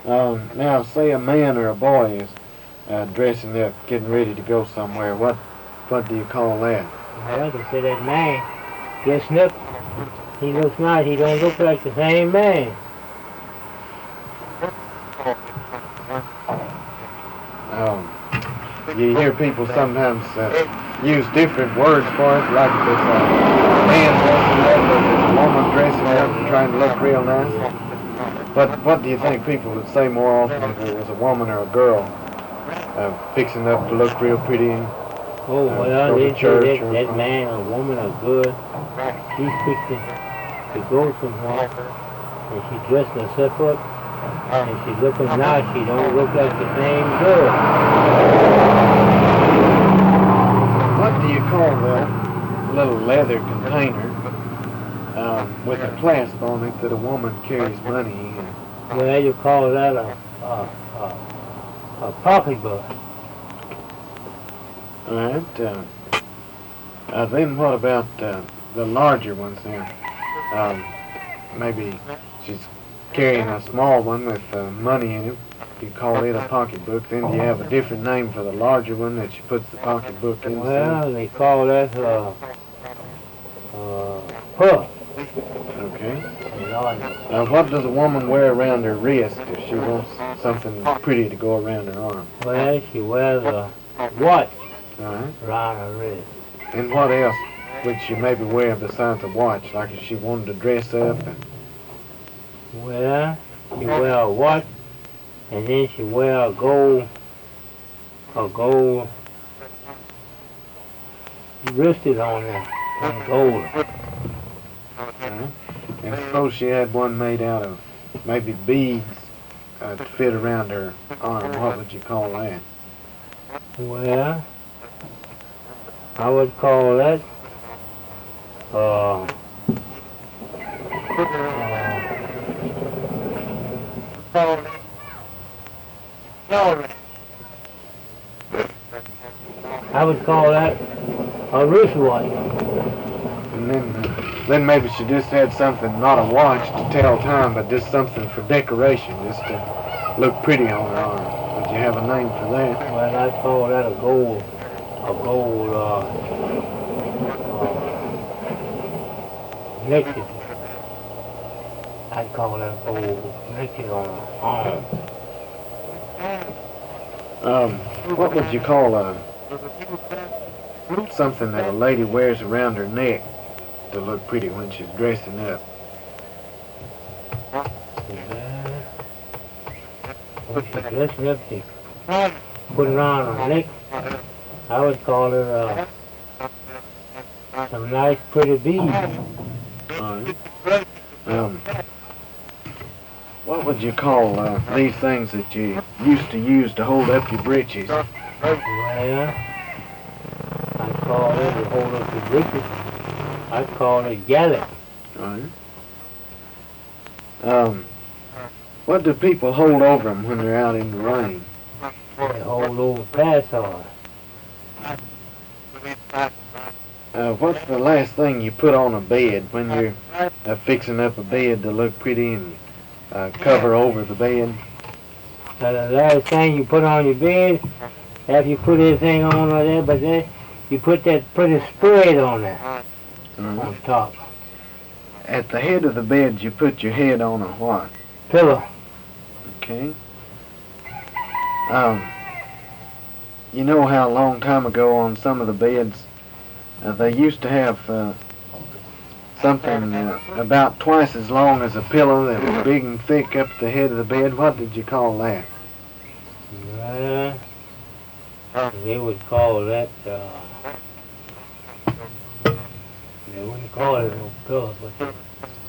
Now, say a man or a boy is dressing up, getting ready to go somewhere. What do you call that? Well, they say that man dressing up, he looks nice. He don't look like the same man. Um, you hear people sometimes use different words for it, like if it's a man dressing up or if it's a woman dressing up and trying to look real nice. But what do you think people would say more often if it was a woman or a girl fixing up to look real pretty and Oh, well, go they to say church or that something? man or woman or good, she's fixing to go somewhere, and she dressed herself up, and she looking nice. She don't look like the same girl. What do you call that little leather container with a clasp on it that a woman carries money in? Well, you call that a pocketbook. All right. Then what about the larger ones there? Maybe she's carrying a small one with money in it. You call it a pocketbook. Then do you have a different name for the larger one that she puts the pocketbook in? Well, they call that purse. Okay. Well, What does a woman wear around her wrist if she wants something pretty to go around her arm? she wears a watch All right. around her wrist. And what else would she maybe wear besides a watch? Like if she wanted to dress up and Well, she wear a watch, and then she wear a gold wristed on there, on gold. and suppose she had one made out of maybe beads to fit around her arm. What would you call that? Well, I would call that uh, I would call that a wristwatch. And then maybe she just had something, not a watch to tell time, but just something for decoration, just to look pretty on her arm. Would you have a name for that? Well, I'd call that a gold necklace. I'd call that a gold necklace on her arm. What would you call something that a lady wears around her neck to look pretty when she's dressing up? When she's dressing up, she put it around her neck. I would call her some nice pretty beads. What would you call these things that you used to use to hold up your breeches? Well, I'd call it to hold up the breeches. I'd call it gallet. What do people hold over them when they're out in the rain? They hold over parasols. What's the last thing you put on a bed when you're fixing up a bed to look pretty and cover over the bed? So the last thing you put on your bed, after you put everything on there, but then you put that pretty spread on there, on top. At the head of the bed, you put your head on a what? Pillow. Okay. You know how a long time ago on some of the beds, they used to have something about twice as long as a pillow that was big and thick up at the head of the bed. What did you call that? Well, they would call that, they wouldn't call it no pillow, but